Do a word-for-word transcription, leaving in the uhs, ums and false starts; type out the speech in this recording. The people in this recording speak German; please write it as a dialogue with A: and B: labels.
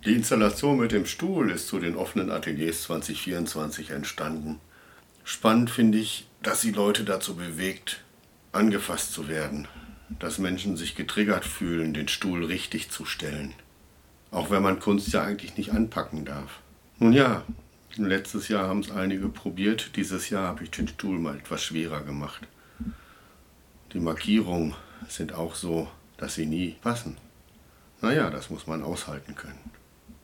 A: Die Installation mit dem Stuhl ist zu den offenen Ateliers zwanzig vierundzwanzig entstanden. Spannend finde ich, dass sie Leute dazu bewegt, angefasst zu werden, dass Menschen sich getriggert fühlen, den Stuhl richtig zu stellen. Auch wenn man Kunst ja eigentlich nicht anpacken darf. Nun ja, letztes Jahr haben es einige probiert, dieses Jahr habe ich den Stuhl mal etwas schwerer gemacht. Die Markierungen sind auch so, dass sie nie passen. Naja, das muss man aushalten können.